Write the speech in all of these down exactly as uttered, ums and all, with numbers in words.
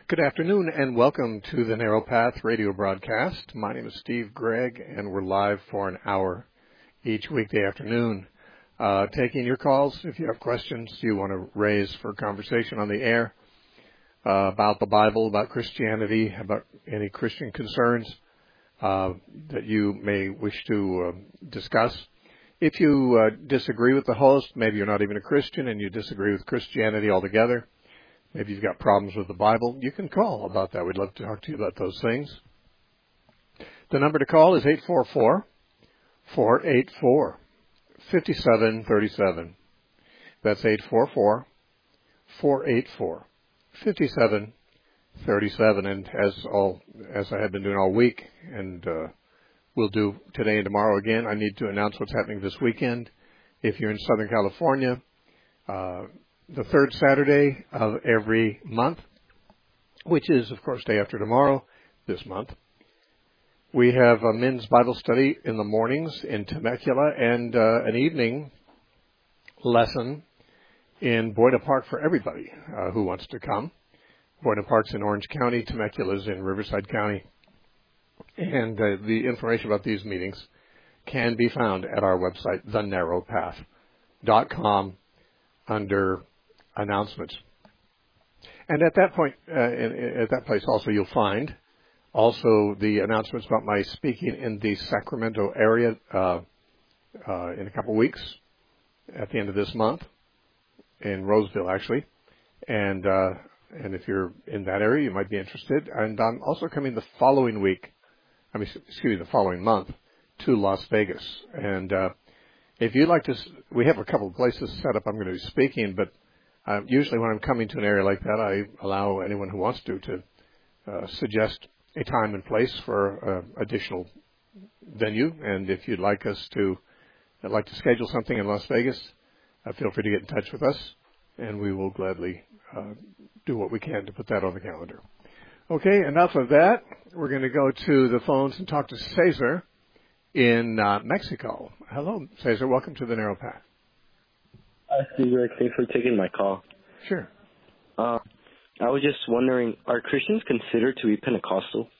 Good afternoon and welcome to the Narrow Path radio broadcast. My name is Steve Gregg and we're live for an hour each weekday afternoon. Uh, taking your calls if you have questions you want to raise for conversation on the air uh, about the Bible, about Christianity, about any Christian concerns uh, that you may wish to uh, discuss. If you uh, disagree with the host, maybe you're not even a Christian and you disagree with Christianity altogether, maybe you've got problems with the Bible, you can call about that. We'd love to talk to you about those things. The number to call is eight four four, four eight four, five seven three seven. That's eight four four, four eight four, five seven three seven. And as all as I have been doing all week, and uh, we'll do today and tomorrow again, I need to announce what's happening this weekend. If you're in Southern California, uh, the third Saturday of every month, which is, of course, day after tomorrow this month, we have a men's Bible study in the mornings in Temecula and uh, an evening lesson in Boyda Park for everybody uh, who wants to come. Boyda Park's in Orange County, Temecula's in Riverside County, and uh, the information about these meetings can be found at our website, the narrow path dot com, under announcements. And at that point, uh, in, at that place also, you'll find also the announcements about my speaking in the Sacramento area uh, uh, in a couple of weeks at the end of this month, in Roseville, actually. And uh, and if you're in that area, you might be interested. And I'm also coming the following week, I mean, excuse me, the following month to Las Vegas. And uh, if you'd like to, we have a couple of places set up I'm going to be speaking, but uh, usually when I'm coming to an area like that, I allow anyone who wants to to uh, suggest a time and place for uh, additional venue. And if you'd like us to, I'd like to schedule something in Las Vegas, uh, feel free to get in touch with us, and we will gladly uh, do what we can to put that on the calendar. Okay, enough of that. We're going to go to the phones and talk to Cesar in uh, Mexico. Hello, Cesar. Welcome to the Narrow Path. Hi, Steve. Thanks for taking my call. Sure. Uh, I was just wondering, are Christians considered to be Pentecostal?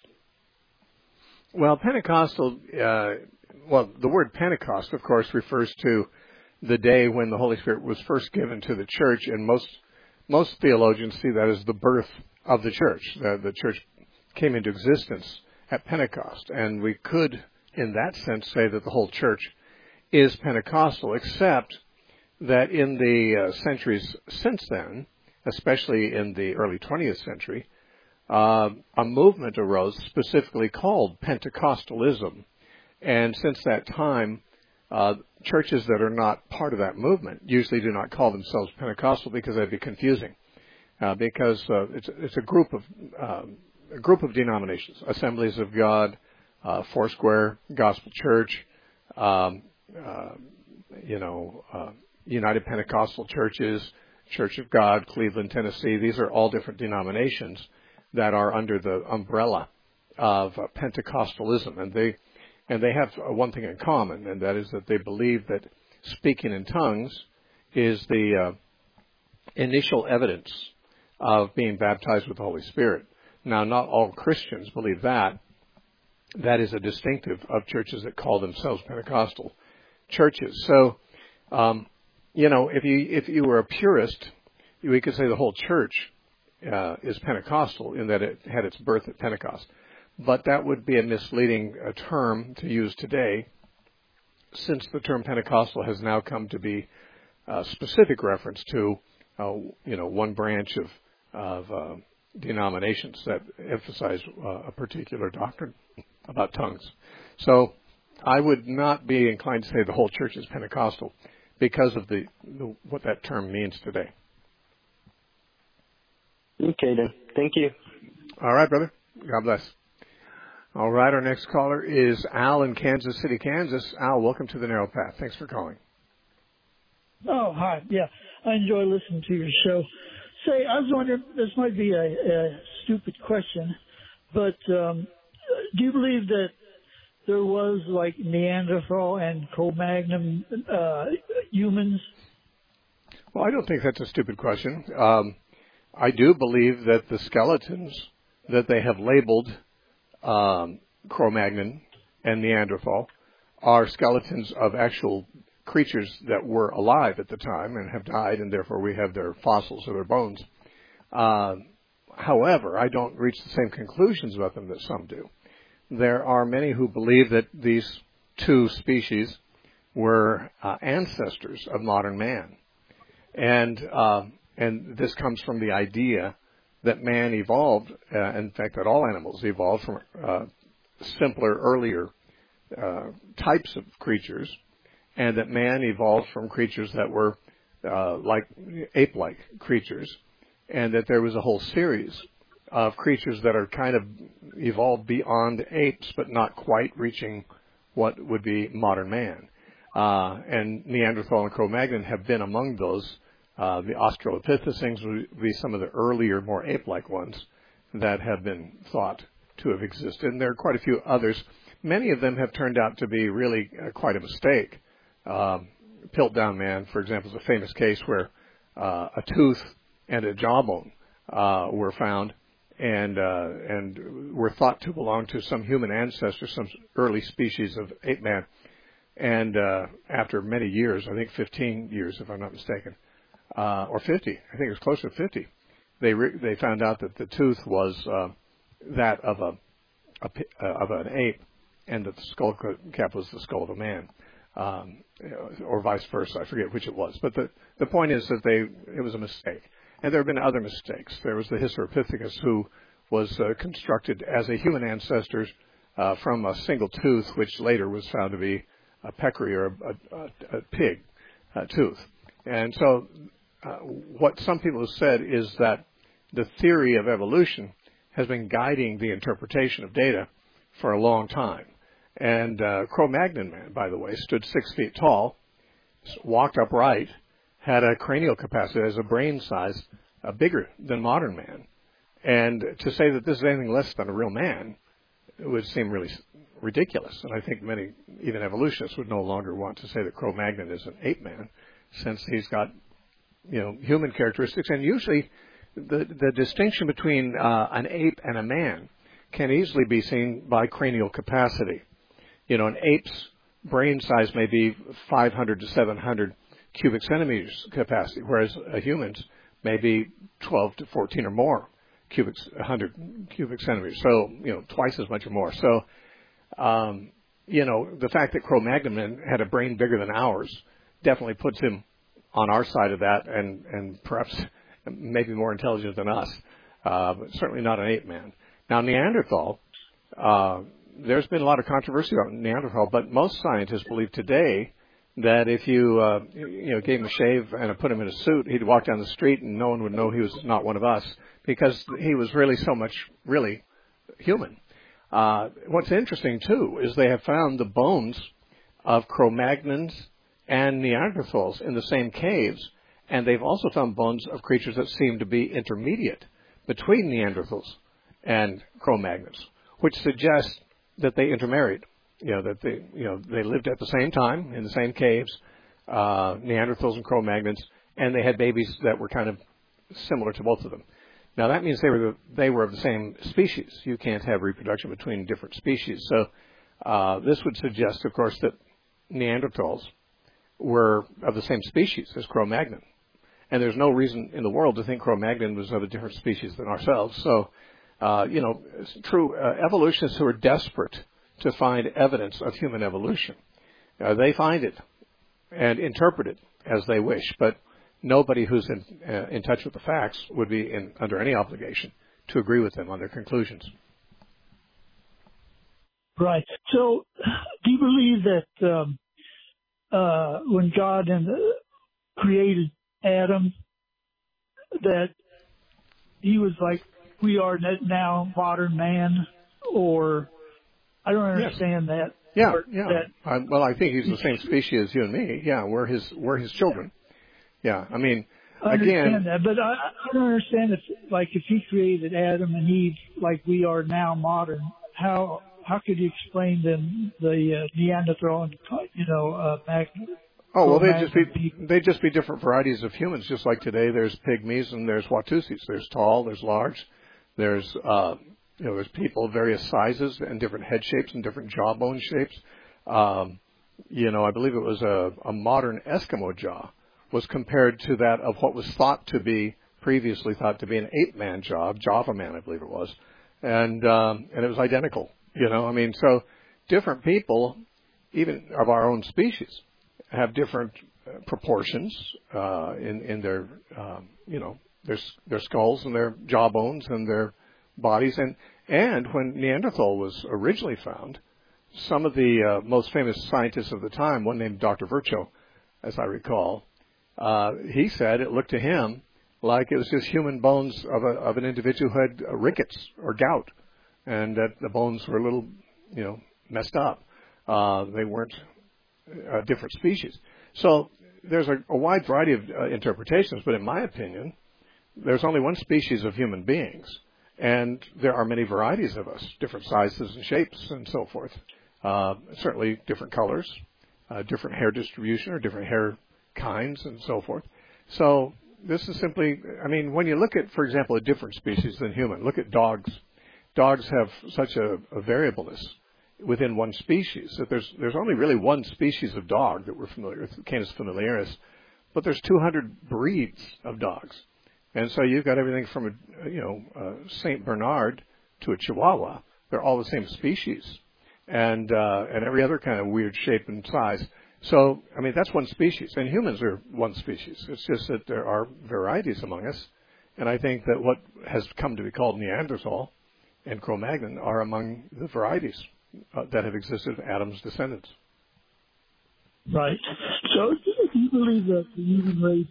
Well, Pentecostal, uh, well, the word Pentecost, of course, refers to the day when the Holy Spirit was first given to the church, and most most theologians see that as the birth of the church. The, the church came into existence at Pentecost, and we could, in that sense, say that the whole church is Pentecostal, except that in the uh, centuries since then, especially in the early twentieth century, uh, a movement arose specifically called Pentecostalism. And since that time, uh, churches that are not part of that movement usually do not call themselves Pentecostal because that'd be confusing. Uh, because uh, it's, it's a group of um, a group of denominations, Assemblies of God, uh, Foursquare, Gospel Church, um, uh, you know, uh, United Pentecostal Churches, Church of God, Cleveland, Tennessee. These are all different denominations that are under the umbrella of uh, Pentecostalism, and they and they have uh, one thing in common, and that is that they believe that speaking in tongues is the uh, initial evidence of being baptized with the Holy Spirit. Now, not all Christians believe that. That is a distinctive of churches that call themselves Pentecostal churches. So, um, you know, if you if you were a purist, we could say the whole church uh, is Pentecostal in that it had its birth at Pentecost. But that would be a misleading uh, term to use today, since the term Pentecostal has now come to be a specific reference to, uh, you know, one branch of of uh, denominations that emphasize uh, a particular doctrine about tongues. So I would not be inclined to say the whole church is Pentecostal because of the, the what that term means today. Okay, then. Thank you. All right, brother. God bless. All right, our next caller is Al in Kansas City, Kansas. Al, welcome to the Narrow Path. Thanks for calling. Oh, hi. Yeah, I enjoy listening to your show. Say, I was wondering, this might be a, a stupid question, but um, do you believe that there was like Neanderthal and Cro-Magnon uh, humans? Well, I don't think that's a stupid question. Um, I do believe that the skeletons that they have labeled um, Cro-Magnon and Neanderthal are skeletons of actual creatures that were alive at the time and have died, and therefore we have their fossils or their bones. Uh, however, I don't reach the same conclusions about them that some do. There are many who believe that these two species were uh, ancestors of modern man. And uh, and this comes from the idea that man evolved, uh, in fact, that all animals evolved from uh, simpler, earlier uh, types of creatures, and that man evolved from creatures that were uh, like ape-like creatures, and that there was a whole series of creatures that are kind of evolved beyond apes, but not quite reaching what would be modern man. Uh, and Neanderthal and Cro-Magnon have been among those. Uh, the Australopithecines would be some of the earlier, more ape-like ones that have been thought to have existed. And there are quite a few others. Many of them have turned out to be really uh, quite a mistake. Um, Piltdown Man, for example, is a famous case where uh, a tooth and a jawbone uh, were found and uh, and were thought to belong to some human ancestor, some early species of ape man. And uh, after many years, I think fifteen years, if I'm not mistaken, uh, or fifty, I think it was closer to fifty, they re- they found out that the tooth was uh, that of a, a uh, of an ape, and that the skull cap was the skull of a man, um, or vice versa. I forget which it was, but the the point is that they it was a mistake. And there have been other mistakes. There was the Hysteropithecus, who was uh, constructed as a human ancestor uh, from a single tooth, which later was found to be a peccary or a, a, a pig uh, tooth. And so uh, what some people have said is that the theory of evolution has been guiding the interpretation of data for a long time. And uh, Cro-Magnon man, by the way, stood six feet tall, walked upright, had a cranial capacity as a brain size uh, bigger than modern man. And to say that this is anything less than a real man, it would seem really ridiculous. And I think many, even evolutionists, would no longer want to say that Cro-Magnon is an ape man, since he's got, you know, human characteristics. And usually the, the distinction between uh, an ape and a man can easily be seen by cranial capacity. You know, an ape's brain size may be five hundred to seven hundred cubic centimeters capacity, whereas a human's may be twelve to fourteen or more cubic, one hundred cubic centimeters. So, you know, twice as much or more. So, um, you know, the fact that Cro-Magnon had a brain bigger than ours definitely puts him on our side of that, and, and perhaps maybe more intelligent than us, uh, but certainly not an ape man. Now, Neanderthal, uh, there's been a lot of controversy about Neanderthal, but most scientists believe today that if you, uh, you know, gave him a shave and put him in a suit, he'd walk down the street and no one would know he was not one of us, because he was really so much really human. Uh, what's interesting, too, is they have found the bones of Cro-Magnons and Neanderthals in the same caves, and they've also found bones of creatures that seem to be intermediate between Neanderthals and Cro-Magnons, which suggests that they intermarried. You know, that they, you know, they lived at the same time in the same caves, uh, Neanderthals and Cro-Magnons, and they had babies that were kind of similar to both of them. Now, that means they were the, they were of the same species. You can't have reproduction between different species. So uh, this would suggest, of course, that Neanderthals were of the same species as Cro-Magnon. And there's no reason in the world to think Cro-Magnon was of a different species than ourselves. So, uh, you know, it's true, uh, evolutionists who are desperate to find evidence of human evolution, uh, they find it and interpret it as they wish. But nobody who's in, uh, in touch with the facts would be in, under any obligation to agree with them on their conclusions. Right. So, do you believe that um, uh, when God and, uh, created Adam, that he was like we are now, modern man, or I don't understand yes. that. Yeah, yeah. That, uh, well, I think he's the same species as you and me. Yeah, we're his we're his children. Yeah, I mean, I again, understand that, but I, I don't understand if, like, if he created Adam and Eve like we are now modern, how how could you explain them the uh, Neanderthal and you know uh, Magnon? Oh, well, they'd just be they'd just be different varieties of humans, just like today. There's pygmies and there's Watusis. There's tall, there's large, there's uh, you know, there's people of various sizes and different head shapes and different jawbone shapes. Um, you know, I believe it was a, a modern Eskimo jaw was compared to that of what was thought to be previously thought to be an ape-man jaw, Java man, I believe it was, and um, and it was identical. You know, I mean, so different people, even of our own species, have different uh, proportions uh, in in their um, you know their their skulls and their jawbones and their bodies, and and when Neanderthal was originally found, some of the uh, most famous scientists of the time, one named Doctor Virchow, as I recall, uh, he said it looked to him like it was just human bones of a of an individual who had uh, rickets or gout, and that the bones were a little you know messed up. Uh, they weren't a different species. So there's a, a wide variety of uh, interpretations, but in my opinion, there's only one species of human beings, and there are many varieties of us, different sizes and shapes and so forth. Uh, certainly different colors, uh, different hair distribution or different hair kinds and so forth. So this is simply, I mean, when you look at, for example, a different species than human, look at dogs. Dogs have such a, a variableness within one species that there's there's only really one species of dog that we're familiar with, Canis familiaris, but there's two hundred breeds of dogs, and so you've got everything from a you know a Saint Bernard to a Chihuahua. They're all the same species, and uh, and every other kind of weird shape and size. So I mean that's one species, and humans are one species. It's just that there are varieties among us, and I think that what has come to be called Neanderthal and Cro-Magnon are among the varieties Uh, that have existed, Adam's descendants. Right. So, do you believe that the human race?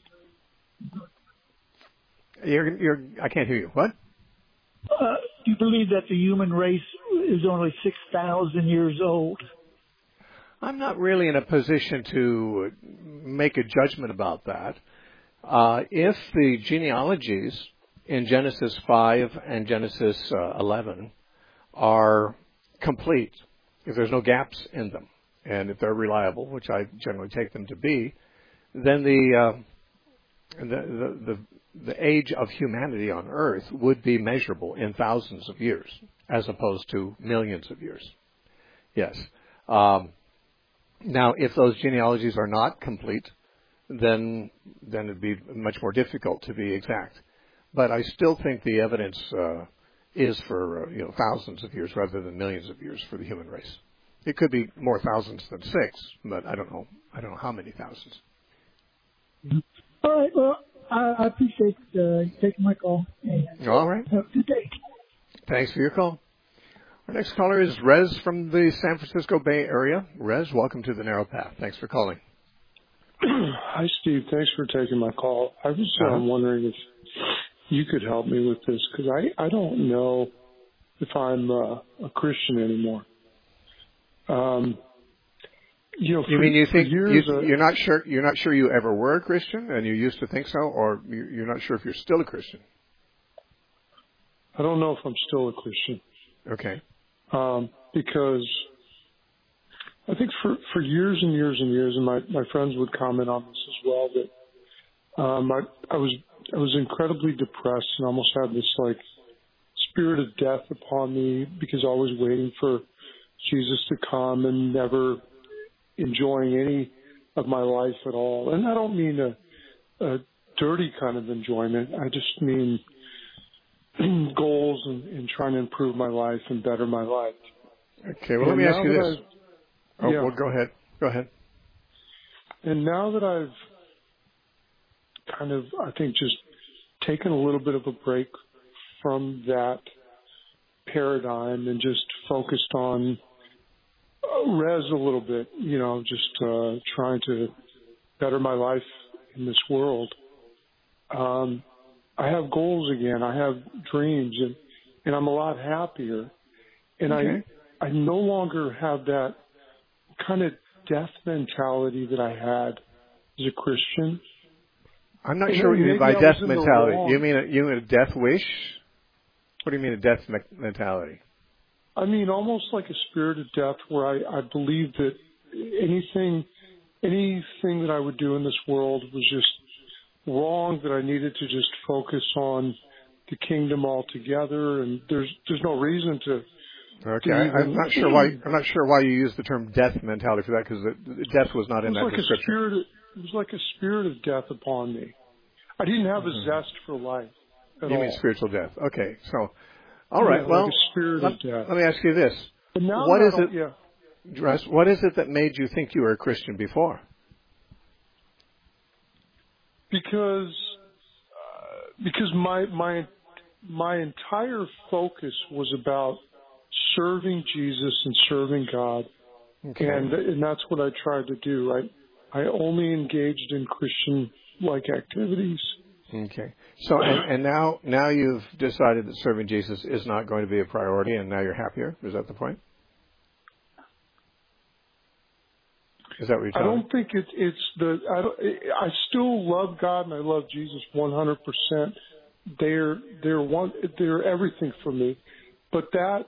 You're, you're, I can't hear you. What? Uh, do you believe that the human race is only six thousand years old? I'm not really in a position to make a judgment about that. Uh, if the genealogies in Genesis five and Genesis uh, eleven are complete, if there's no gaps in them, and if they're reliable, which I generally take them to be, then the uh, the, the the the age of humanity on Earth would be measurable in thousands of years, as opposed to millions of years. Yes. Um, now, if those genealogies are not complete, then then it'd be much more difficult to be exact. But I still think the evidence Uh, is for uh, you know thousands of years rather than millions of years for the human race. It could be more thousands than six, but I don't know. I don't know how many thousands. All right. Well, I, I appreciate uh, you taking my call. And All right. have a good day. Thanks for your call. Our next caller is Rez from the San Francisco Bay Area. Rez, welcome to the Narrow Path. Thanks for calling. Hi, Steve. Thanks for taking my call. I was uh, uh-huh. wondering if you could help me with this, because I, I don't know if I'm uh, a Christian anymore. Um, you know, you for, mean you think years, you, uh, you're not sure you're not sure you ever were a Christian, and you used to think so, or you're not sure if you're still a Christian? I don't know if I'm still a Christian. Okay. Um, because I think for, for years and years and years, and my, my friends would comment on this as well, that um, I, I was I was incredibly depressed and almost had this like spirit of death upon me because I was waiting for Jesus to come and never enjoying any of my life at all. And I don't mean a, a dirty kind of enjoyment. I just mean goals and, and trying to improve my life and better my life. Okay, well, and let me ask you this. I've, Oh, yeah. well, go ahead. Go ahead. And now that I've kind of, I think, just taken a little bit of a break from that paradigm and just focused on res a little bit, you know, just uh, trying to better my life in this world. Um, I have goals again. I have dreams, and, and I'm a lot happier. And okay. I I no longer have that kind of death mentality that I had as a Christian. I'm not sure what you mean by death mentality. You mean a, you mean a death wish? What do you mean a death me- mentality? I mean almost like a spirit of death where I, I believe that anything anything that I would do in this world was just wrong, that I needed to just focus on the kingdom altogether, and there's there's no reason to. Okay, to I, even, I'm not sure why I'm not sure why you use the term death mentality for that, because death was not in that like description. A spirit, it was like a spirit of death upon me. I didn't have a Mm-hmm. zest for life at you all. mean spiritual death? Okay, so all right. Yeah, well, like a spirit let, of death. let me ask you this: But now what is I it? Yeah. Russ, what is it that made you think you were a Christian before? Because uh, because my my my entire focus was about serving Jesus and serving God, Okay. and and that's what I tried to do. I I only engaged in Christian-like activities. Okay. So and, and now now you've decided that serving Jesus is not going to be a priority, and now you're happier. Is that the point? Is that what you're I telling me? don't think it's it's the I don't I still love God and I love Jesus one hundred percent. They're they're one they're everything for me, but that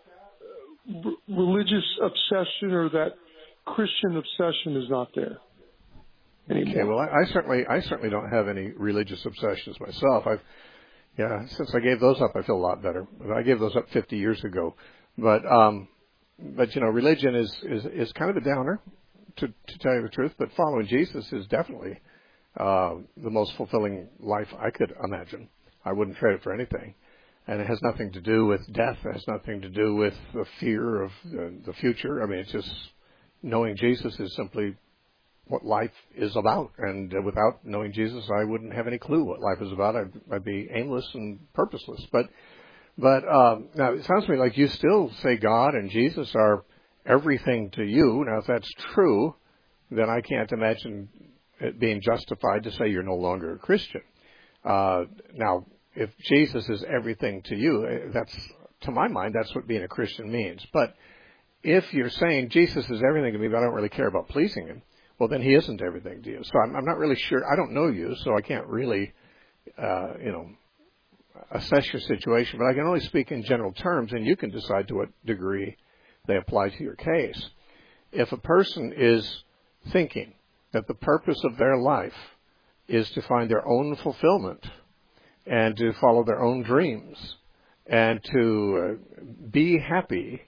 r- religious obsession or that Christian obsession is not there anymore. Okay. Well, I, I certainly I certainly don't have any religious obsessions myself. I've yeah since I gave those up, I feel a lot better. I gave those up fifty years ago, but um, but you know, religion is is is kind of a downer. To, to tell you the truth, but following Jesus is definitely uh, the most fulfilling life I could imagine. I wouldn't trade it for anything. And it has nothing to do with death. It has nothing to do with the fear of the, the future. I mean, it's just knowing Jesus is simply what life is about. And uh, without knowing Jesus, I wouldn't have any clue what life is about. I'd, I'd be aimless and purposeless. But but um, now it sounds to me like you still say God and Jesus are everything to you. Now, if that's true, then I can't imagine it being justified to say you're no longer a Christian. Uh, now, if Jesus is everything to you, that's, to my mind, that's what being a Christian means. But if you're saying Jesus is everything to me, but I don't really care about pleasing him, well, then he isn't everything to you. So I'm, I'm not really sure. I don't know you, so I can't really, uh, you know, assess your situation. But I can only speak in general terms, and you can decide to what degree they apply to your case. If a person is thinking that the purpose of their life is to find their own fulfillment and to follow their own dreams and to uh, be happy,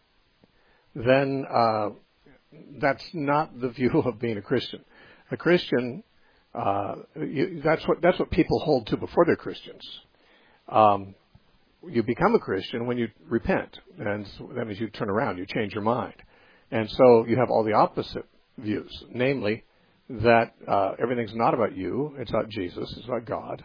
then uh, that's not the view of being a Christian. A Christian, uh, you, that's what that's what people hold to before they're Christians. Um, You become a Christian when you repent, and so that means you turn around, you change your mind. And so you have all the opposite views, namely that uh, everything's not about you, it's about Jesus, it's about God,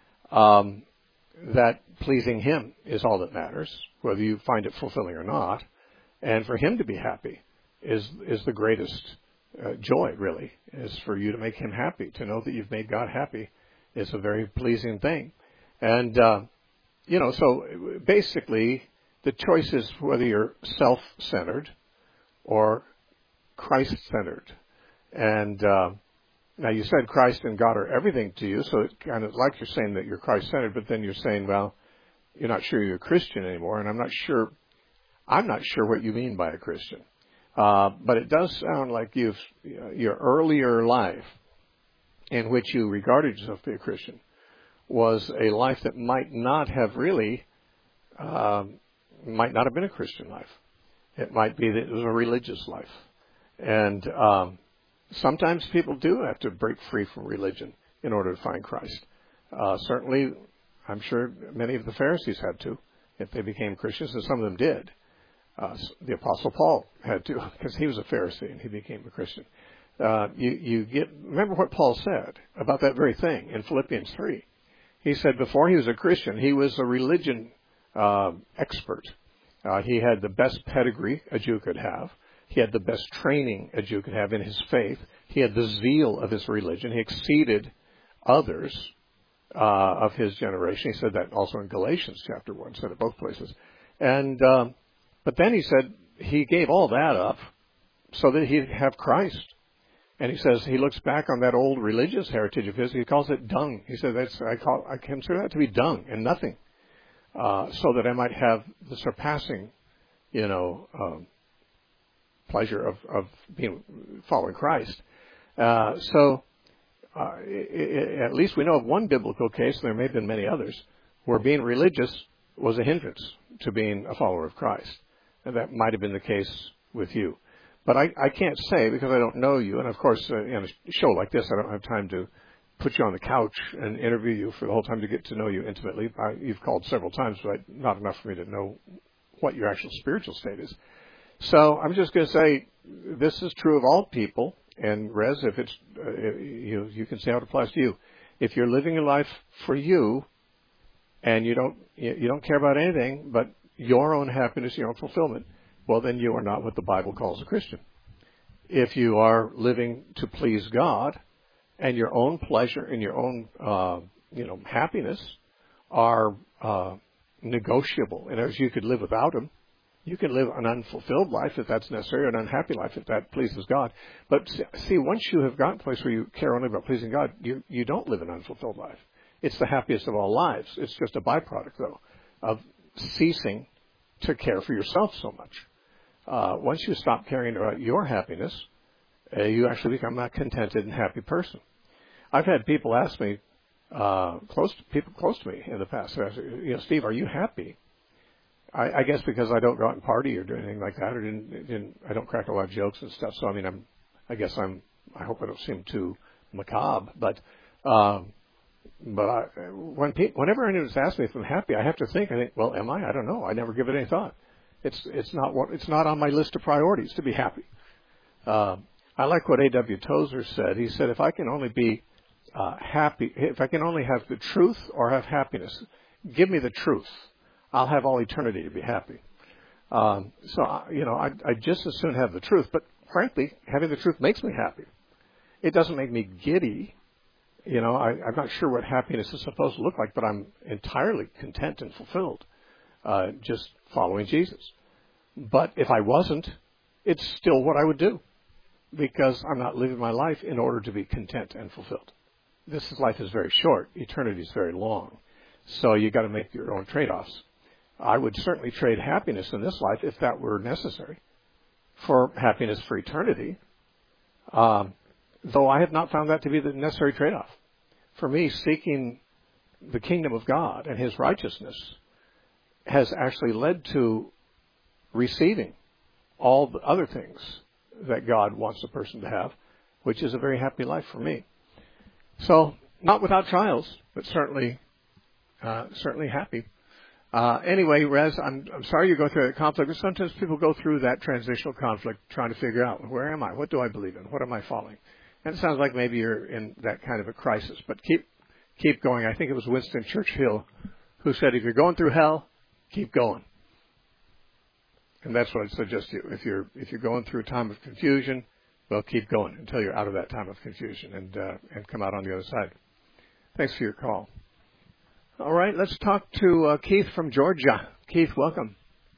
um, that pleasing him is all that matters, whether you find it fulfilling or not, and for him to be happy is is the greatest uh, joy, really, is for you to make him happy. To know that you've made God happy is a very pleasing thing. And uh You know, so basically the choice is whether you're self-centered or Christ-centered. And uh, now you said Christ and God are everything to you, so it's kind of like you're saying that you're Christ-centered, but then you're saying, well, you're not sure you're a Christian anymore, and I'm not sure, I'm not sure what you mean by a Christian. Uh, but it does sound like you've, your earlier life in which you regarded yourself to be a Christian was a life that might not have really, um, might not have been a Christian life. It might be that it was a religious life. And um, sometimes people do have to break free from religion in order to find Christ. Uh, certainly, I'm sure many of the Pharisees had to, if they became Christians, and some of them did. Uh, the Apostle Paul had to, because he was a Pharisee and he became a Christian. Uh, you, you get, remember what Paul said about that very thing in Philippians three. He said before he was a Christian, he was a religion uh, expert. Uh, he had the best pedigree a Jew could have. He had the best training a Jew could have in his faith. He had the zeal of his religion. He exceeded others uh, of his generation. He said that also in Galatians chapter one, said it both places. And um, but then he said he gave all that up so that he'd have Christ. And he says he looks back on that old religious heritage of his. He calls it dung. He said, "That's I call I consider that to be dung and nothing, uh, so that I might have the surpassing, you know, um, pleasure of of being following Christ." Uh, so uh, it, it, at least we know of one biblical case, and there may have been many others, where being religious was a hindrance to being a follower of Christ. And that might have been the case with you. But I, I can't say because I don't know you. And, of course, uh, in a show like this, I don't have time to put you on the couch and interview you for the whole time to get to know you intimately. I, you've called several times, but not enough for me to know what your actual spiritual state is. So I'm just going to say this is true of all people. And, Rez, if it's uh, you, you can say how it applies to you. If you're living your life for you and you don't you don't care about anything but your own happiness, your own fulfillment, well, then you are not what the Bible calls a Christian. If you are living to please God and your own pleasure and your own, uh, you know, happiness are uh, negotiable, and as you could live without them, you can live an unfulfilled life if that's necessary, or an unhappy life if that pleases God. But see, once you have gotten to a place where you care only about pleasing God, you you don't live an unfulfilled life. It's the happiest of all lives. It's just a byproduct, though, of ceasing to care for yourself so much. Uh, once you stop caring about your happiness, uh, you actually become a contented and happy person. I've had people ask me, uh, close to, people close to me in the past, ask, you know, Steve, are you happy? I, I guess because I don't go out and party or do anything like that, or didn't, didn't I don't crack a lot of jokes and stuff. So I mean, I'm, I guess I'm. I hope I don't seem too macabre, but, um, but I, when pe- whenever anyone's asked me if I'm happy, I have to think. I think, well, am I? I don't know. I never give it any thought. It's it's not what it's not on my list of priorities to be happy. Uh, I like what A W Tozer said. He said, if I can only be uh, happy, if I can only have the truth or have happiness, give me the truth. I'll have all eternity to be happy. Um, so, you know, I, I just as soon have the truth. But frankly, having the truth makes me happy. It doesn't make me giddy. You know, I, I'm not sure what happiness is supposed to look like, but I'm entirely content and fulfilled, uh, just following Jesus. But if I wasn't, it's still what I would do, because I'm not living my life in order to be content and fulfilled. This life is very short. Eternity is very long. So you got to make your own trade-offs. I would certainly trade happiness in this life, if that were necessary, for happiness for eternity, um, though I have not found that to be the necessary trade-off. For me, seeking the kingdom of God and His righteousness has actually led to receiving all the other things that God wants a person to have, which is a very happy life for me. So, not without trials, but certainly, uh, certainly happy. Uh, anyway, Rez, I'm, I'm sorry you go through that conflict, but sometimes people go through that transitional conflict trying to figure out, where am I? What do I believe in? What am I following? And it sounds like maybe you're in that kind of a crisis, but keep, keep going. I think it was Winston Churchill who said, if you're going through hell, keep going. And that's what I suggest to you. If you're, if you're going through a time of confusion, well, keep going until you're out of that time of confusion and, uh, and come out on the other side. Thanks for your call. All right, let's talk to uh, Keith from Georgia. Keith, welcome.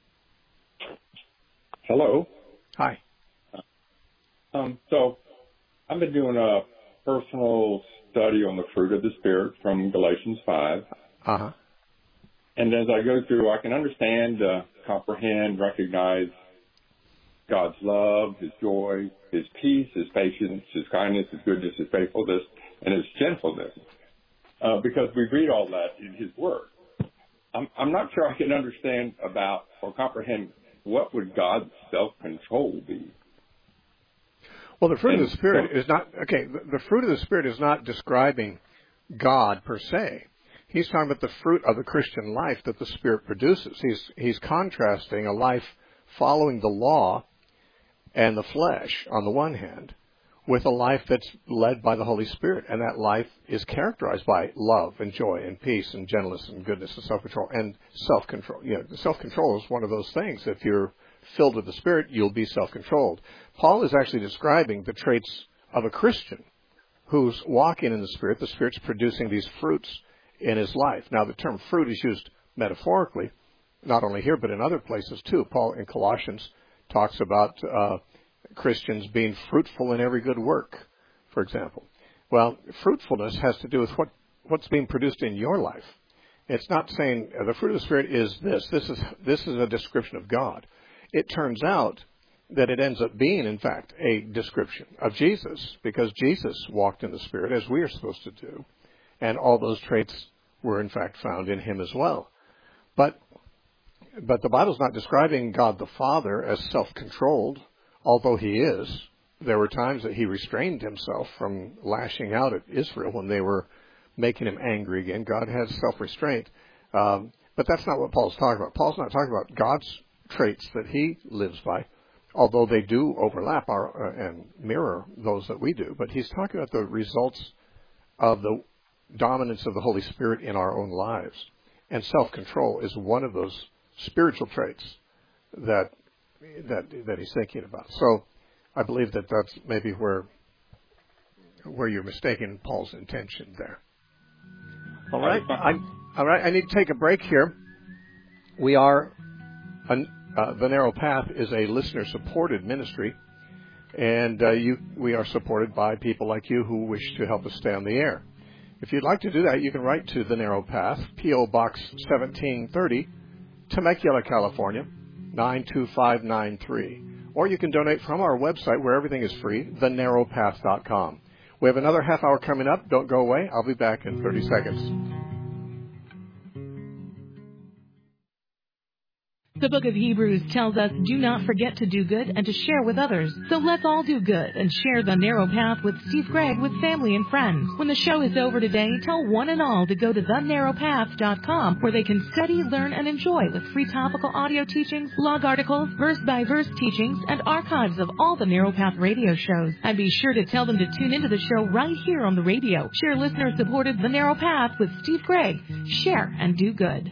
Hello. Hi. Um, so I've been doing a personal study on the fruit of the Spirit from Galatians five. Uh-huh. And as I go through, I can understand, uh, comprehend, recognize God's love, His joy, His peace, His patience, His kindness, His goodness, His faithfulness, and His gentleness. Uh, because we read all that in His Word. I'm, I'm not sure I can understand about or comprehend what would God's self-control be. Well, the fruit and of the Spirit so, is not, okay, the, the fruit of the Spirit is not describing God per se. He's talking about the fruit of the Christian life that the Spirit produces. He's, he's contrasting a life following the law and the flesh on the one hand, with a life that's led by the Holy Spirit. And that life is characterized by love and joy and peace and gentleness and goodness and self-control and self-control. You know, self-control is one of those things. If you're filled with the Spirit, you'll be self-controlled. Paul is actually describing the traits of a Christian who's walking in the Spirit. The Spirit's producing these fruits in his life. Now, the term fruit is used metaphorically, not only here, but in other places too. Paul in Colossians talks about uh, Christians being fruitful in every good work, for example. Well, fruitfulness has to do with what, what's being produced in your life. It's not saying uh, the fruit of the Spirit is this. This is this is a description of God. It turns out that it ends up being, in fact, a description of Jesus, because Jesus walked in the Spirit as we are supposed to do, and all those traits were, in fact, found in him as well. But but the Bible's not describing God the Father as self-controlled, although he is. There were times that he restrained himself from lashing out at Israel when they were making him angry again. God has self-restraint. Um, but that's not what Paul's talking about. Paul's not talking about God's traits that he lives by, although they do overlap our, uh, and mirror those that we do. But he's talking about the results of the dominance of the Holy Spirit in our own lives. And self-control is one of those spiritual traits that that that he's thinking about. So I believe that that's maybe where where you're mistaking Paul's intention there. All right, I, all right. I need to take a break here. We are an, uh, The Narrow Path is a listener-supported ministry, and uh, you we are supported by people like you who wish to help us stay on the air. If you'd like to do that, you can write to The Narrow Path, P O. Box seventeen thirty, Temecula, California, nine two five nine three. Or you can donate from our website where everything is free, the narrow path dot com. We have another half hour coming up. Don't go away. I'll be back in thirty seconds. The book of Hebrews tells us, do not forget to do good and to share with others. So let's all do good and share The Narrow Path with Steve Gregg with family and friends. When the show is over today, tell one and all to go to the narrow path dot com, where they can study, learn, and enjoy with free topical audio teachings, blog articles, verse-by-verse teachings, and archives of all the Narrow Path radio shows. And be sure to tell them to tune into the show right here on the radio. Share listener-supported The Narrow Path with Steve Gregg. Share and do good.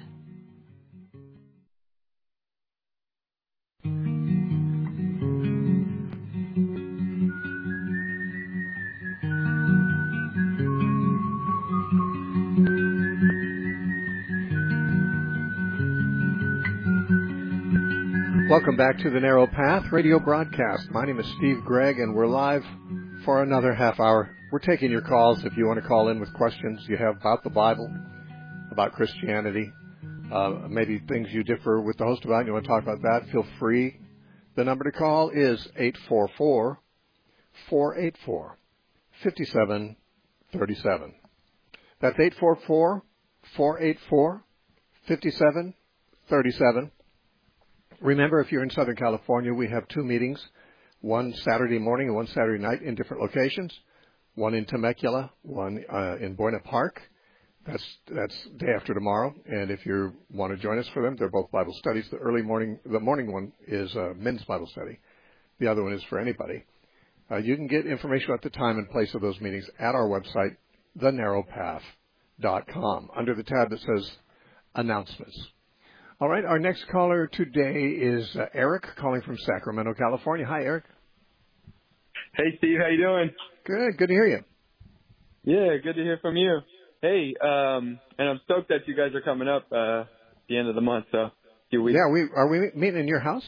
Welcome back to the Narrow Path radio broadcast. My name is Steve Gregg, and we're live for another half hour. We're taking your calls if you want to call in with questions you have about the Bible, about Christianity, uh, maybe things you differ with the host about and you want to talk about that. Feel free. The number to call is eight four four, four eight four, five seven three seven. That's eight four four, four eight four, five seven three seven. Remember, if you're in Southern California, we have two meetings, one Saturday morning and one Saturday night in different locations, one in Temecula, one uh, in Buena Park. That's that's day after tomorrow. And if you want to join us for them, they're both Bible studies. The early morning, the morning one is a men's Bible study. The other one is for anybody. Uh, you can get information about the time and place of those meetings at our website, the narrow path dot com, under the tab that says Announcements. All right, our next caller today is uh, Eric, calling from Sacramento, California. Hi, Eric. Hey, Steve. How you doing? Good. Good to hear you. Yeah, good to hear from you. Hey, um, and I'm stoked that you guys are coming up uh, at the end of the month. So, a few weeks. Yeah, we are we meeting in your house?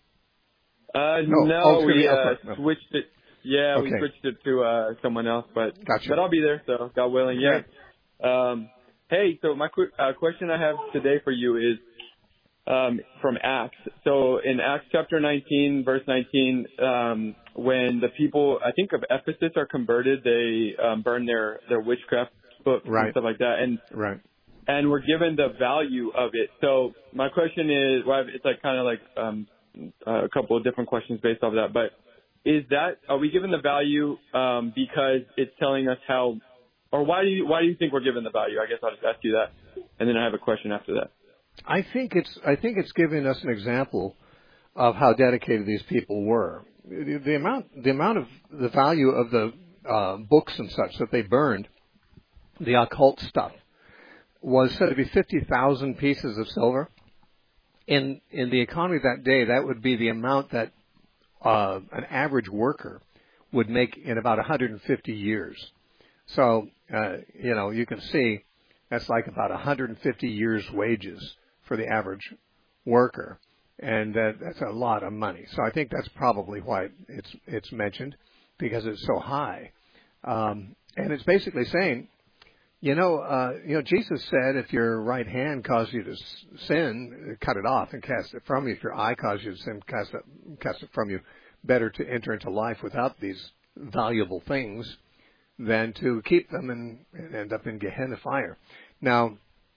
Uh, no, no oh, we uh, no. switched it. Yeah, okay. we switched it to uh, someone else, but gotcha. but I'll be there. So, God willing, yeah. Um, hey, so my qu- uh, question I have today for you is. Um, from Acts. So in Acts chapter nineteen, verse nineteen, um, when the people, I think of Ephesus, are converted, they um, burn their, their witchcraft books right. and stuff like that. And right. and we're given the value of it. So my question is, well, it's like kind of like um, a couple of different questions based off of that. But is that, are we given the value um, because it's telling us how, or why do you why do you think we're given the value? I guess I'll just ask you that, and then I have a question after that. I think it's I think it's giving us an example of how dedicated these people were. The, the amount the amount of the value of the uh, books and such that they burned, the occult stuff, was said to be fifty thousand pieces of silver. In in the economy of that day, that would be the amount that uh, an average worker would make in about one hundred fifty years. So uh, you know you can see that's like about one hundred fifty years' wages for the average worker, and uh, that's a lot of money. So I think that's probably why it's it's mentioned, because it's so high. Um, and it's basically saying You know, uh, you know, Jesus said, if your right hand causes you to sin, cut it off and cast it from you. If your eye causes you to sin, cast it, cast it from you. Better to enter into life without these valuable things than to keep them and, and end up in Gehenna fire. Now,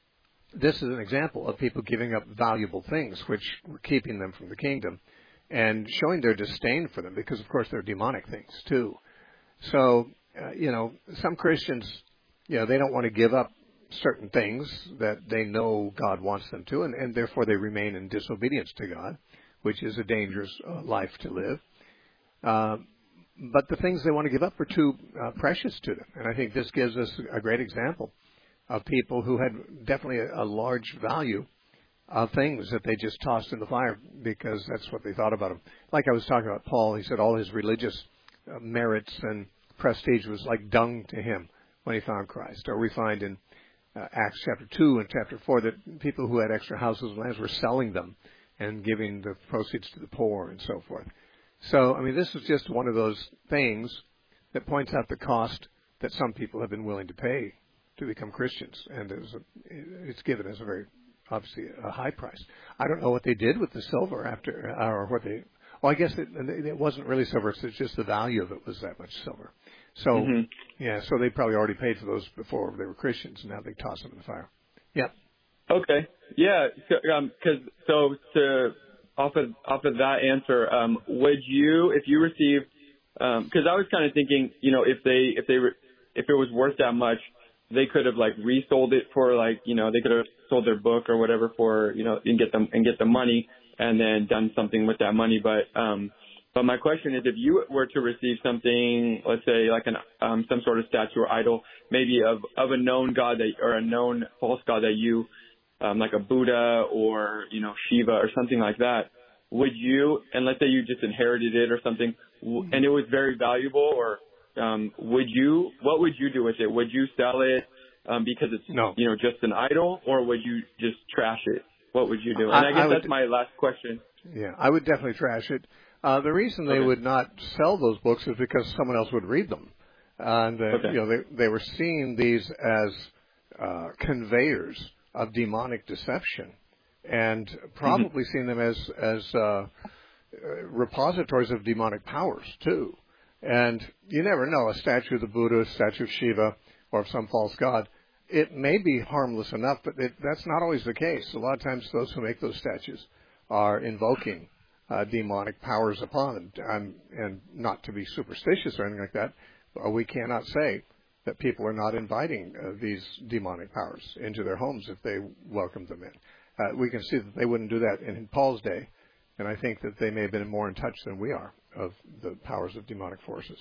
this is an example of people giving up valuable things, which were keeping them from the kingdom, and showing their disdain for them, because, of course, they're demonic things, too. So, uh, you know, some Christians, you know, they don't want to give up certain things that they know God wants them to, and, and therefore they remain in disobedience to God, which is a dangerous uh, life to live. Uh, but the things they want to give up are too uh, precious to them. And I think this gives us a great example of people who had definitely a, a large value of things that they just tossed in the fire because that's what they thought about them. Like I was talking about Paul, he said all his religious uh, merits and prestige was like dung to him when he found Christ. Or we find in uh, Acts chapter two and chapter four that people who had extra houses and lands were selling them and giving the proceeds to the poor and so forth. So, I mean, this is just one of those things that points out the cost that some people have been willing to pay to become Christians. And it's, a, it's given as a very, obviously, a high price. I don't know what they did with the silver after, or what they, well, I guess it, it wasn't really silver. It's just the value of it was that much silver. So, mm-hmm. yeah, so they probably already paid for those before they were Christians, and now they toss them in the fire. Yep. Okay. Yeah. So, um, cause, so to, off of, off of that answer, um, would you, if you received, um, cause I was kind of thinking, you know, if they, if they were, if it was worth that much, they could have like resold it for like, you know, they could have sold their book or whatever for, you know, and get them and get the money and then done something with that money. But, um, but my question is, if you were to receive something, let's say like an, um, some sort of statue or idol, maybe of, of a known God that, or a known false God that you, um, like a Buddha or, you know, Shiva or something like that, would you, and let's say you just inherited it or something, and it was very valuable, or um, would you, what would you do with it? Would you sell it um, because it's, no. you know, just an idol, or would you just trash it? What would you do? And I, I guess I would, that's my last question. Yeah, I would definitely trash it. Uh, the reason they okay. would not sell those books is because someone else would read them. And, uh, okay. you know, they, they were seeing these as uh, conveyors of demonic deception, and probably mm-hmm. seeing them as as uh, repositories of demonic powers too. And you never know, a statue of the Buddha, a statue of Shiva, or of some false god, it may be harmless enough, but it, that's not always the case. A lot of times those who make those statues are invoking uh, demonic powers upon them. And, and not to be superstitious or anything like that, but we cannot say that people are not inviting uh, these demonic powers into their homes if they welcome them in. Uh, we can see that they wouldn't do that in, in Paul's day, and I think that they may have been more in touch than we are of the powers of demonic forces.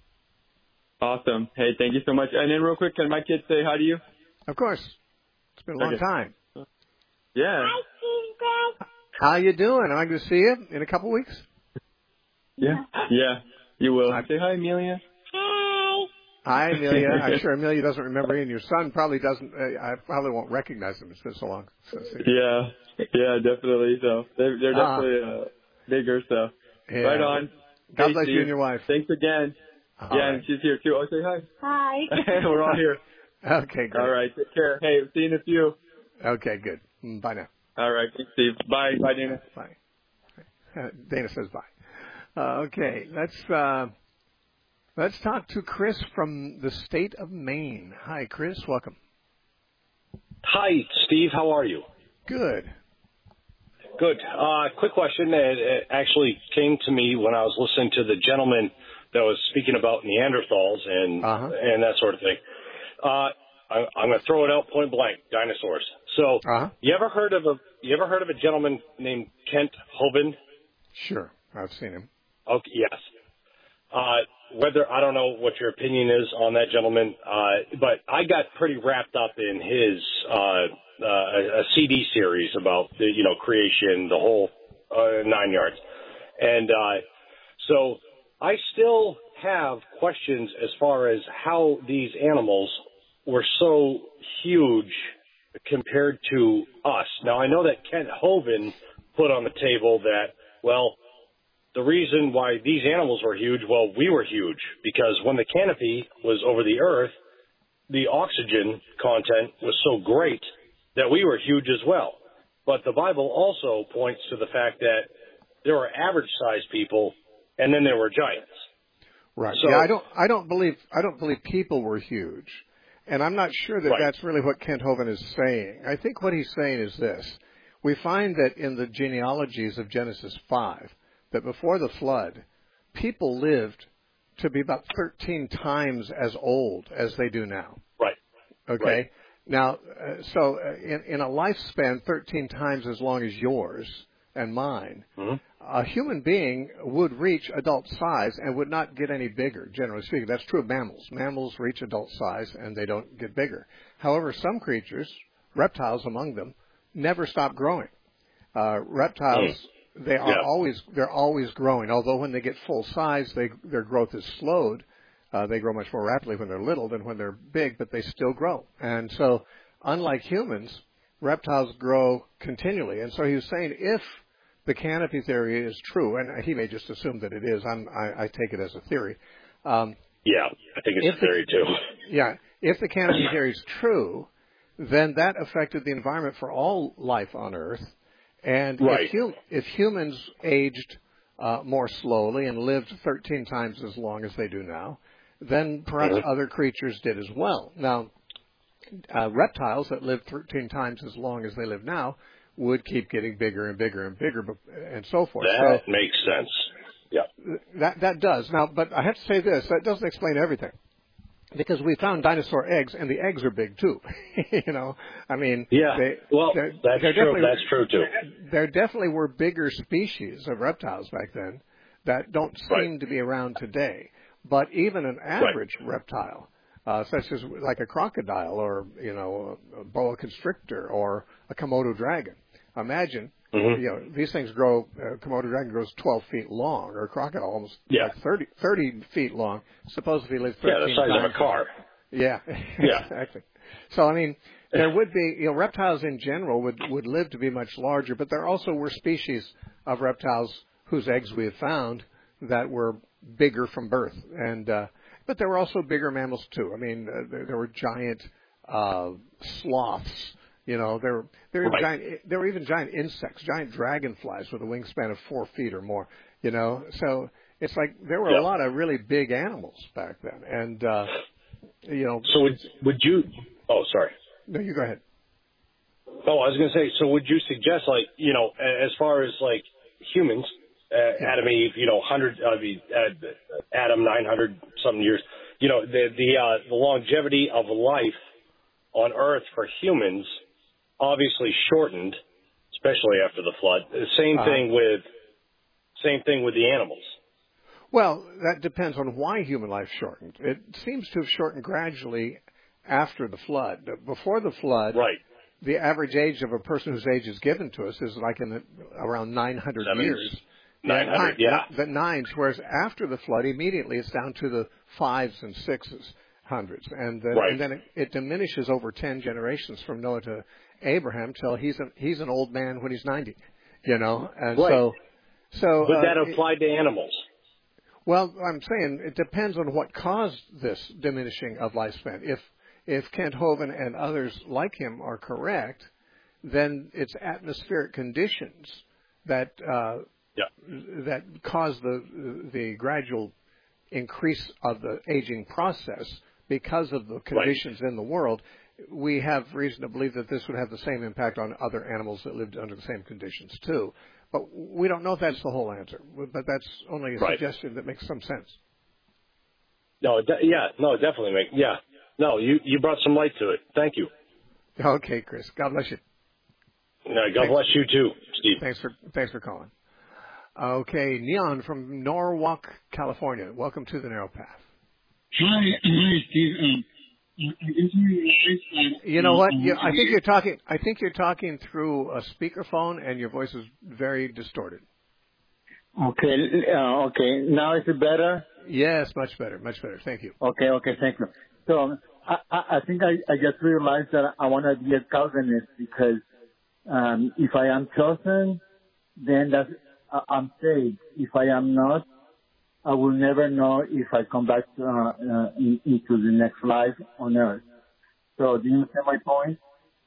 Awesome. Hey, thank you so much. And then real quick, can my kids say hi to you? Of course. It's been a long okay. time. Yeah. Hi, Steve Greg. How you doing? Am I going to see you in a couple weeks? Yeah. Yeah, you will. Hi. Say hi, Amelia. Hi, Amelia. I'm sure Amelia doesn't remember you, and your son probably doesn't. Uh, I probably won't recognize him. It's been so long. So, yeah, yeah, definitely. So they're, they're definitely uh, bigger. So yeah. Right on. God hey, bless Steve. you and your wife. Thanks again. All yeah, right. and she's here too. Oh, say hi. Hi. We're all here. Okay, great. All right, take care. Hey, see you in a few. Okay, good. Bye now. All right, thanks, Steve. Bye. Bye, Dana. Bye. Uh, Dana says bye. Uh, okay, let's. Uh, Let's talk to Chris from the state of Maine. Hi, Chris. Welcome. Hi, Steve. How are you? Good. Good. Uh, quick question. It, it actually came to me when I was listening to the gentleman that was speaking about Neanderthals and uh-huh. and that sort of thing. Uh, I, I'm going to throw it out point blank. Dinosaurs. So, uh-huh. you ever heard of a you ever heard of a gentleman named Kent Hovind? Sure, I've seen him. Okay. Yes. Uh, whether, I don't know what your opinion is on that gentleman, uh, but I got pretty wrapped up in his, uh, uh, a, a C D series about the, you know, creation, the whole, uh, nine yards. And, uh, so I still have questions as far as how these animals were so huge compared to us. Now, I know that Kent Hovind put on the table that, well, the reason why these animals were huge, well, we were huge, because when the canopy was over the earth, the oxygen content was so great that we were huge as well. But the Bible also points to the fact that there were average-sized people, and then there were giants. Right. So, yeah, I don't. I don't believe. I don't believe people were huge, and I'm not sure that right. that's really what Kent Hovind is saying. I think what he's saying is this: we find that in the genealogies of Genesis five, that before the flood, people lived to be about thirteen times as old as they do now. Right. Okay. Right. Now, uh, so uh, in, in a lifespan thirteen times as long as yours and mine, mm-hmm. a human being would reach adult size and would not get any bigger, generally speaking. That's true of mammals. Mammals reach adult size and they don't get bigger. However, some creatures, reptiles among them, never stop growing. Uh, reptiles, mm. they are yeah. always they're always growing. Although when they get full size, they, their growth is slowed. Uh, they grow much more rapidly when they're little than when they're big, but they still grow. And so, unlike humans, reptiles grow continually. And so he was saying if the canopy theory is true, and he may just assume that it is, I'm, I, I take it as a theory. Um, yeah, I think it's a theory the, too. Yeah, if the canopy theory is true, then that affected the environment for all life on Earth. And right. if, hum, if humans aged uh, more slowly and lived thirteen times as long as they do now, then perhaps mm-hmm. other creatures did as well. Now, uh, reptiles that live thirteen times as long as they live now would keep getting bigger and bigger and bigger and so forth. That so, makes sense. Yeah. That, that does. Now, but I have to say this, that doesn't explain everything. Because we found dinosaur eggs, and the eggs are big too. you know, I mean, yeah. They, well, they're, that's they're true. That's true too. There definitely were bigger species of reptiles back then that don't seem right. to be around today. But even an average right. reptile, uh, such as like a crocodile or you know a boa constrictor or a Komodo dragon, imagine. Mm-hmm. You know, these things grow, uh, Komodo dragon grows twelve feet long, or a crocodile almost yeah. like thirty, thirty feet long. Suppose if he lived thirteen Yeah, the size times. of a car. Yeah, yeah. exactly. So, I mean, there would be, you know, reptiles in general would, would live to be much larger, but there also were species of reptiles whose eggs we have found that were bigger from birth. And, uh, but there were also bigger mammals too. I mean, uh, there, there were giant, uh, sloths. You know, there were there were, right. giant, there were even giant insects, giant dragonflies with a wingspan of four feet or more. You know, so it's like there were yep. a lot of really big animals back then, and uh, you know. So would would you? Oh, sorry. No, you go ahead. Oh, I was going to say. So would you suggest, like, you know, as far as like humans, uh, yeah. Adam Eve, you know, hundred, I mean, uh, Adam nine hundred something years. You know, the the uh, the longevity of life on Earth for humans obviously shortened, especially after the flood. The same uh-huh. thing with same thing with the animals. Well, that depends on why human life shortened. It seems to have shortened gradually after the flood. Before the flood, right. the average age of a person whose age is given to us is like in the, around nine hundred Sevens, years. nine hundred, yeah. yeah. Nine, the nines, whereas after the flood, immediately it's down to the fives and sixes, hundreds. And then, right. and then it, it diminishes over ten generations from Noah to Abraham till he's, a, he's an old man when he's ninety, you know. And right. so, so. But uh, that applied to animals. Well, I'm saying it depends on what caused this diminishing of lifespan. If if Kent Hovind and others like him are correct, then it's atmospheric conditions that uh, yeah. that cause the the gradual increase of the aging process because of the conditions right. in the world. We have reason to believe that this would have the same impact on other animals that lived under the same conditions too. But we don't know if that's the whole answer. But that's only a right. suggestion that makes some sense. No, de- yeah, no, it definitely makes, yeah. No, you, you brought some light to it. Thank you. Okay, Chris. God bless you. No, God thanks. bless you too, Steve. Thanks for thanks for calling. Okay, Neon from Norwalk, California. Welcome to the Narrow Path. Hi, hi, Steve. Um, I just realized that, you know what? um, You, I think you're talking. I think you're talking through a speakerphone, and your voice is very distorted. Okay. Uh, okay. Now is it better? Yes, much better. Much better. Thank you. Okay. Okay. Thank you. So I, I, I think I, I just realized that I want to be a Calvinist because um, if I am chosen, then that's, uh, I'm saved. If I am not, I will never know if I come back uh, uh, in, into the next life on earth. So do you understand my point?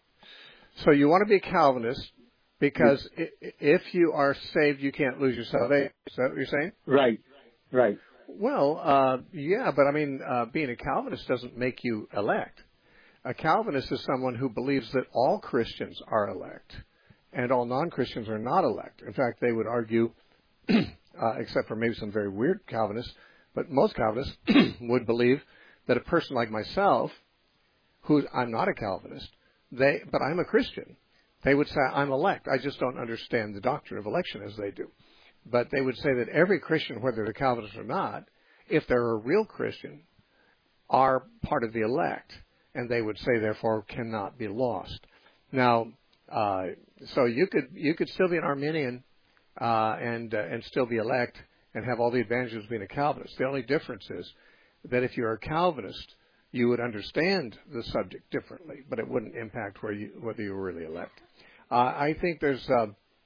So you want to be a Calvinist because if you are saved, you can't lose your salvation. Is that what you're saying? Right, right. Well, uh, yeah, but I mean, uh, being a Calvinist doesn't make you elect. A Calvinist is someone who believes that all Christians are elect and all non-Christians are not elect. In fact, they would argue, uh, except for maybe some very weird Calvinists, but most Calvinists would believe that a person like myself, who I'm not a Calvinist, they, but I'm a Christian, they would say I'm elect. I just don't understand the doctrine of election as they do. But they would say that every Christian, whether they're Calvinist or not, if they're a real Christian, are part of the elect. And they would say, therefore, cannot be lost. Now, uh, so you could you could still be an Arminian uh, and uh, and still be elect and have all the advantages of being a Calvinist. The only difference is that if you're a Calvinist, you would understand the subject differently, but it wouldn't impact where you, whether you were really elect. Uh, I think there's. Uh,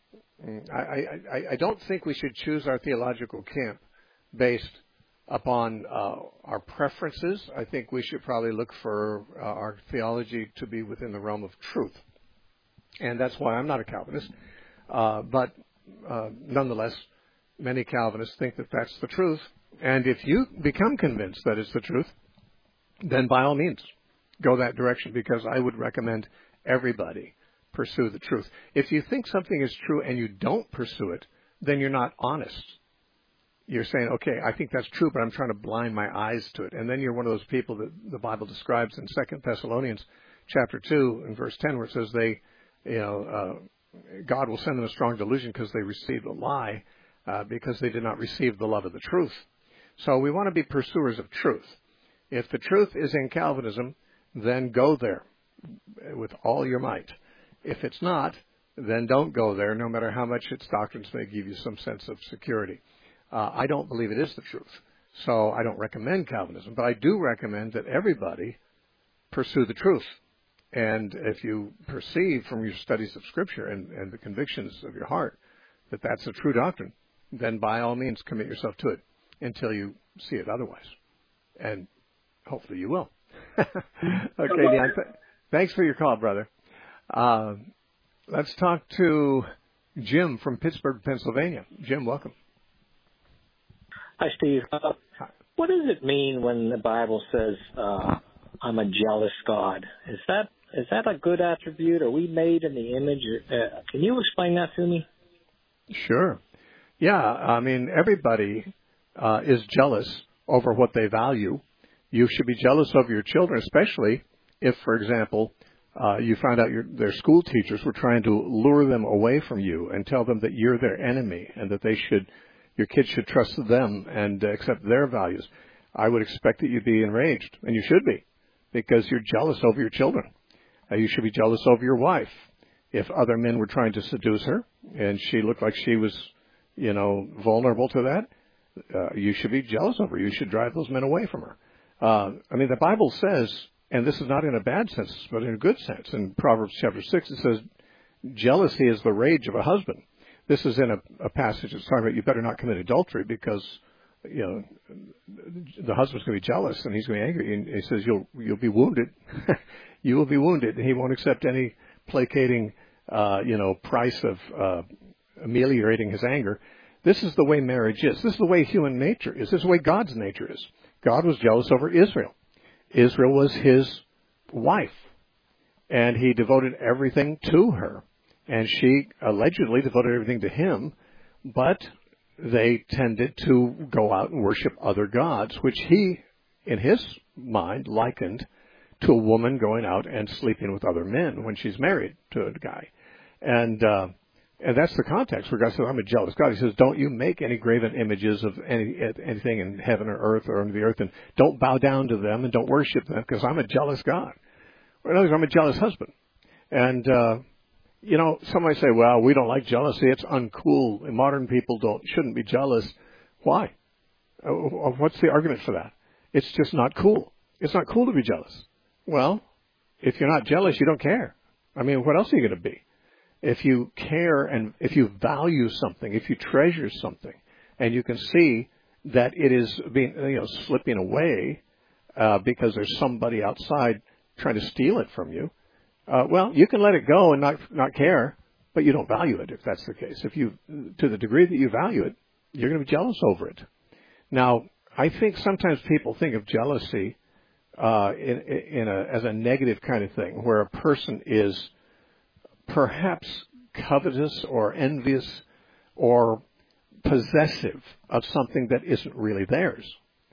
I, I, I don't think we should choose our theological camp based upon uh, our preferences. I think we should probably look for uh, our theology to be within the realm of truth. And that's why I'm not a Calvinist. Uh, but uh, nonetheless, many Calvinists think that that's the truth. And if you become convinced that it's the truth, then by all means, go that direction, because I would recommend everybody pursue the truth. If you think something is true and you don't pursue it, then you're not honest. You're saying, okay, I think that's true, but I'm trying to blind my eyes to it. And then you're one of those people that the Bible describes in Second Thessalonians chapter two and verse ten, where it says they, you know, uh, God will send them a strong delusion because they received a lie, uh, because they did not receive the love of the truth. So we want to be pursuers of truth. If the truth is in Calvinism, then go there with all your might. If it's not, then don't go there, no matter how much its doctrines may give you some sense of security. Uh, I don't believe it is the truth, so I don't recommend Calvinism. But I do recommend that everybody pursue the truth. And if you perceive from your studies of Scripture and, and the convictions of your heart that that's a true doctrine, then by all means commit yourself to it until you see it otherwise. And hopefully you will. Okay, Dan, th- thanks for your call, brother. Uh, let's talk to Jim from Pittsburgh, Pennsylvania. Jim, welcome. Hi, Steve. Uh, what does it mean when the Bible says, uh, I'm a jealous God? Is that is that a good attribute? Are we made in the image? Uh, can you explain that to me? Sure. Yeah, I mean, everybody uh, is jealous over what they value. You should be jealous of your children, especially if, for example, uh, you find out your, their school teachers were trying to lure them away from you and tell them that you're their enemy and that they should, your kids should trust them and accept their values. I would expect that you'd be enraged, and you should be, because you're jealous over your children. Uh, you should be jealous over your wife. If other men were trying to seduce her and she looked like she was, you know, vulnerable to that, uh, you should be jealous of her. You should drive those men away from her. Uh, I mean, the Bible says, and this is not in a bad sense, but in a good sense. In Proverbs chapter six, it says, jealousy is the rage of a husband. This is in a, a passage that's talking about you better not commit adultery because, you know, the husband's going to be jealous and he's going to be angry. And he says, you'll, you'll be wounded. You will be wounded. And he won't accept any placating, uh, you know, price of uh, ameliorating his anger. This is the way marriage is. This is the way human nature is. This is the way God's nature is. God was jealous over Israel. Israel was his wife, and he devoted everything to her. And she allegedly devoted everything to him, but they tended to go out and worship other gods, which he, in his mind, likened to a woman going out and sleeping with other men when she's married to a guy. And uh, and that's the context where God says, I'm a jealous God. He says, don't you make any graven images of any anything in heaven or earth or under the earth, and don't bow down to them and don't worship them, because I'm a jealous God. Or in other words, I'm a jealous husband. And, uh, you know, somebody say, well, we don't like jealousy. It's uncool. Modern people don't shouldn't be jealous. Why? What's the argument for that? It's just not cool. It's not cool to be jealous. Well, if you're not jealous, you don't care. I mean, what else are you going to be? If you care and if you value something, if you treasure something, and you can see that it is being, you know, slipping away uh, because there's somebody outside trying to steal it from you, uh, well, you can let it go and not not care, but you don't value it if that's the case. If you, to the degree that you value it, you're going to be jealous over it. Now, I think sometimes people think of jealousy uh, in, in a, as a negative kind of thing, where a person is perhaps covetous or envious or possessive of something that isn't really theirs.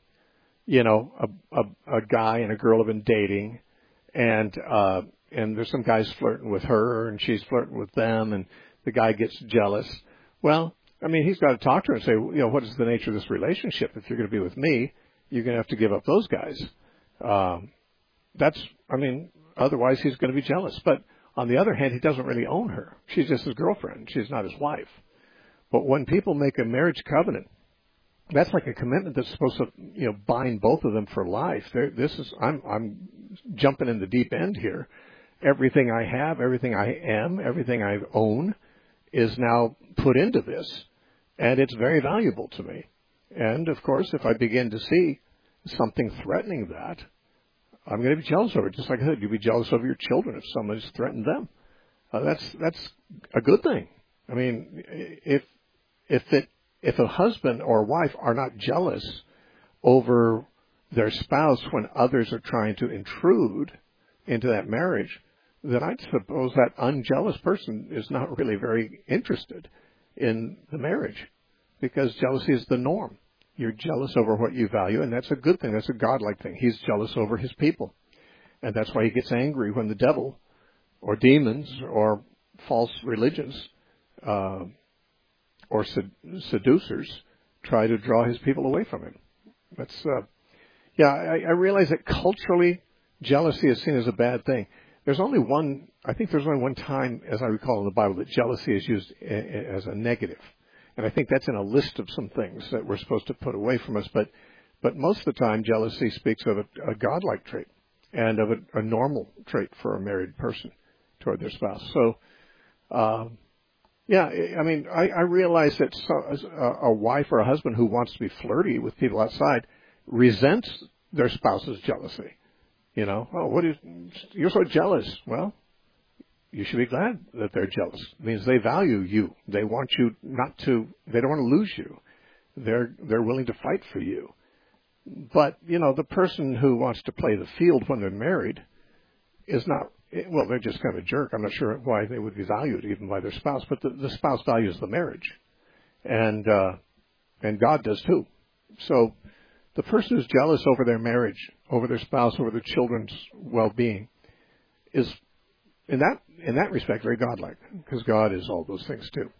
You know, a, a, a guy and a girl have been dating, and uh, and there's some guys flirting with her, and she's flirting with them, and the guy gets jealous. Well, I mean, he's got to talk to her and say, you know, what is the nature of this relationship? If you're going to be with me, you're going to have to give up those guys. Um, that's, I mean, otherwise he's going to be jealous. But on the other hand, he doesn't really own her. She's just his girlfriend. She's not his wife. But when people make a marriage covenant, that's like a commitment that's supposed to, you know, bind both of them for life. They're, this is, I'm, I'm jumping in the deep end here. Everything I have, everything I am, everything I own is now put into this, and it's very valuable to me. And of course, if I begin to see something threatening that, I'm going to be jealous over it. Just like I said, you'd be jealous over your children if somebody's threatened them. Uh, that's that's a good thing. I mean, if if it if a husband or wife are not jealous over their spouse when others are trying to intrude into that marriage, then I'd suppose that unjealous person is not really very interested in the marriage, because jealousy is the norm. You're jealous over what you value, and that's a good thing. That's a godlike thing. He's jealous over his people, and that's why he gets angry when the devil or demons or false religions uh, or sed- seducers try to draw his people away from him. That's uh, yeah. I, I realize that culturally, jealousy is seen as a bad thing. There's only one, I think there's only one time, as I recall in the Bible, that jealousy is used a, a, as a negative. And I think that's in a list of some things that we're supposed to put away from us. But but most of the time, jealousy speaks of a, a godlike trait and of a, a normal trait for a married person toward their spouse. So, uh, yeah, I mean, I, I realize that so, a, a wife or a husband who wants to be flirty with people outside resents their spouse's jealousy. You know, oh, what is, you're so jealous. Well, you should be glad that they're jealous. It means they value you. They want you not to, they don't want to lose you. They're, they're willing to fight for you. But, you know, the person who wants to play the field when they're married is not, well, they're just kind of a jerk. I'm not sure why they would be valued even by their spouse, but the, the spouse values the marriage. And, uh, and God does too. So, the person who's jealous over their marriage, over their spouse, over their children's well-being, is in that in that respect very godlike, because God is all those things too.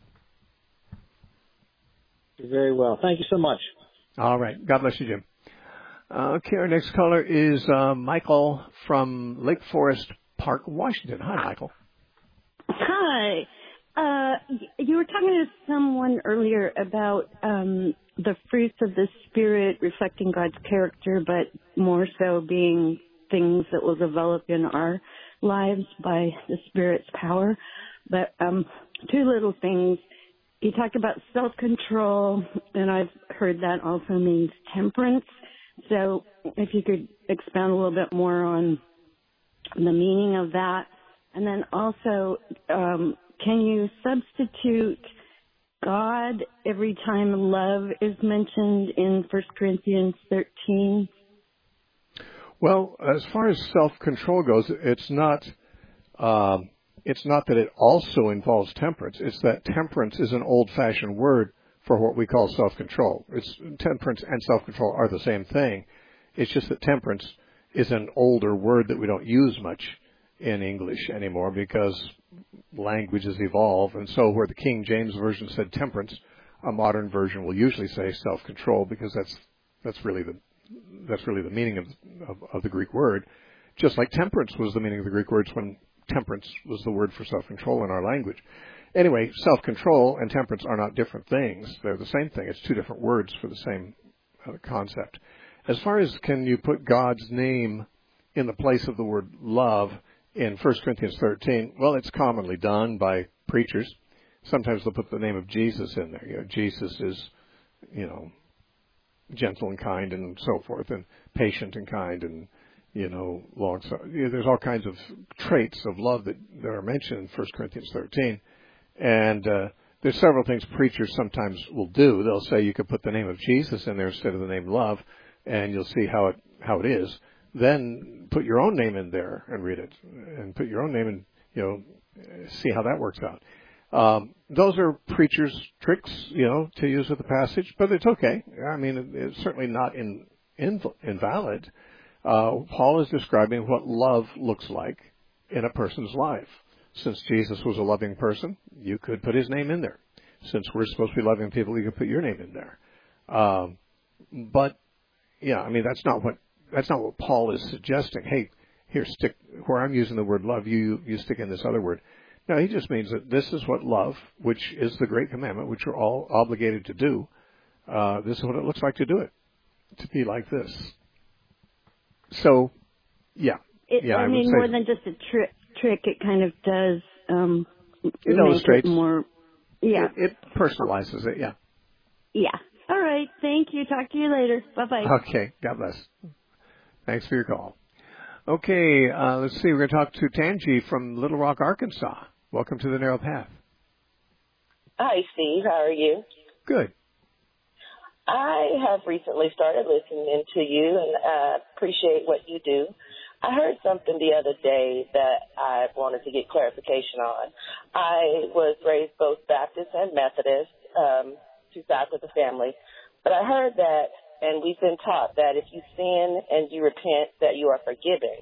Very well. Thank you so much. All right. God bless you, Jim. Uh, okay, our next caller is uh, Michael from Lake Forest Park, Washington. Hi, Michael. Hi. Uh, you were talking to someone earlier about um, the fruits of the Spirit reflecting God's character, but more so being things that will develop in our lives by the Spirit's power. But um, two little things. You talked about self-control, and I've heard that also means temperance. So if you could expound a little bit more on the meaning of that. And then also, um, can you substitute God every time love is mentioned in First Corinthians thirteen? Well, as far as self-control goes, it's not uh, it's not that it also involves temperance. It's that temperance is an old-fashioned word for what we call self-control. It's temperance and self-control are the same thing. It's just that temperance is an older word that we don't use much in English anymore because languages evolve, and so where the King James Version said temperance, a modern version will usually say self-control because that's that's really the that's really the meaning of, of of the Greek word. Just like temperance was the meaning of the Greek words when temperance was the word for self-control in our language. Anyway, self-control and temperance are not different things. They're the same thing. It's two different words for the same uh, concept. As far as can you put God's name in the place of the word love in First Corinthians thirteen, well, it's commonly done by preachers. Sometimes they'll put the name of Jesus in there. You know, Jesus is, you know, gentle and kind and so forth, and patient and kind, and, you know, long. You know, there's all kinds of traits of love that, that are mentioned in First Corinthians thirteen, and uh, there's several things preachers sometimes will do. They'll say you could put the name of Jesus in there instead of the name love, and you'll see how it how it is. Then put your own name in there and read it, and put your own name in, you know, see how that works out. Um, those are preachers' tricks, you know, to use with the passage, but it's okay. I mean, it's certainly not in, in, invalid. Uh, Paul is describing what love looks like in a person's life. Since Jesus was a loving person, you could put his name in there. Since we're supposed to be loving people, you could put your name in there. Um, but, yeah, I mean, that's not what that's not what Paul is suggesting. Hey, here, stick where I'm using the word love, you you stick in this other word. No, he just means that this is what love, which is the great commandment, which we're all obligated to do. Uh, this is what it looks like to do it, to be like this. So, yeah, it, yeah. I, I mean, would more say, than just a tri- trick, it kind of does um, it make illustrates it more. Yeah, it, it personalizes it. Yeah. Yeah. All right. Thank you. Talk to you later. Bye bye. Okay. God bless. Thanks for your call. Okay, uh, let's see. We're going to talk to Tangi from Little Rock, Arkansas. Welcome to the Narrow Path. Hi, Steve. How are you? Good. I have recently started listening to you and uh, appreciate what you do. I heard something the other day that I wanted to get clarification on. I was raised both Baptist and Methodist, um, two sides of the family, but I heard that, and we've been taught that if you sin and you repent, that you are forgiven.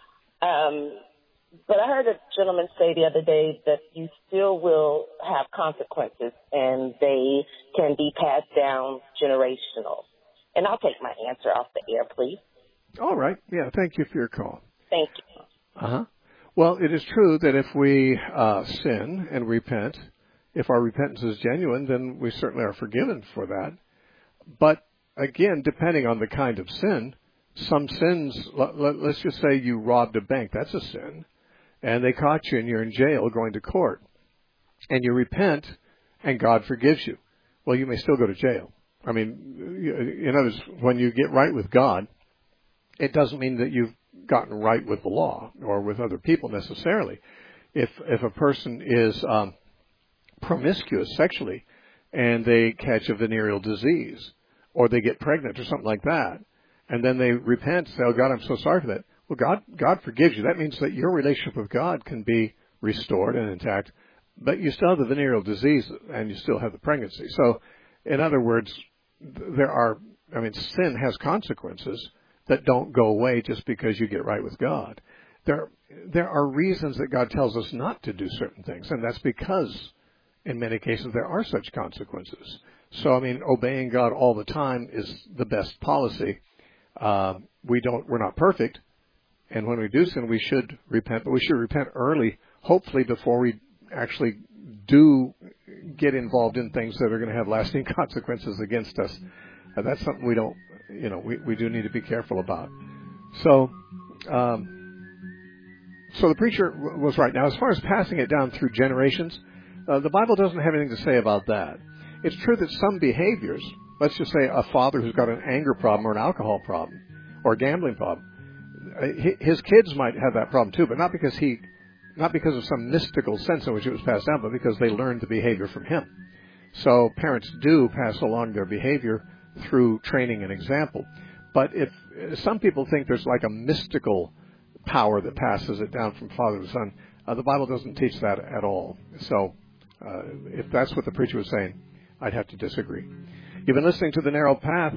Um, but I heard a gentleman say the other day that you still will have consequences, and they can be passed down generational. And I'll take my answer off the air, please. All right. Yeah, thank you for your call. Thank you. Uh-huh. Well, it is true that if we uh, sin and repent, if our repentance is genuine, then we certainly are forgiven for that. But again, depending on the kind of sin, some sins, let, let, let's just say you robbed a bank, that's a sin, and they caught you and you're in jail going to court, and you repent and God forgives you. Well, you may still go to jail. I mean, in other words, when you get right with God, it doesn't mean that you've gotten right with the law or with other people necessarily. If if a person is um, promiscuous sexually and they catch a venereal disease, or they get pregnant or something like that, and then they repent, say, oh, God, I'm so sorry for that. Well, God God forgives you. That means that your relationship with God can be restored and intact, but you still have the venereal disease and you still have the pregnancy. So, in other words, there are, I mean, sin has consequences that don't go away just because you get right with God. There, there are reasons that God tells us not to do certain things, and that's because, in many cases, there are such consequences. So, I mean, obeying God all the time is the best policy. Uh, we don't, we're not perfect, and when we do sin, we should repent, but we should repent early, hopefully before we actually do get involved in things that are going to have lasting consequences against us. Uh, that's something we don't, you know, we, we do need to be careful about. So, um, so the preacher w- was right. Now, as far as passing it down through generations, uh, the Bible doesn't have anything to say about that. It's true that some behaviors, let's just say a father who's got an anger problem or an alcohol problem or a gambling problem, his kids might have that problem too, but not because he, not because of some mystical sense in which it was passed down, but because they learned the behavior from him. So parents do pass along their behavior through training and example. But if some people think there's like a mystical power that passes it down from father to son, uh, the Bible doesn't teach that at all. So uh, if that's what the preacher was saying, I'd have to disagree. You've been listening to The Narrow Path.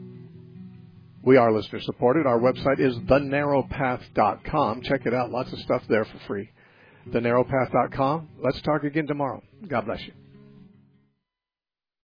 We are listener supported. Our website is the narrow path dot com. Check it out. Lots of stuff there for free. the narrow path dot com. Let's talk again tomorrow. God bless you.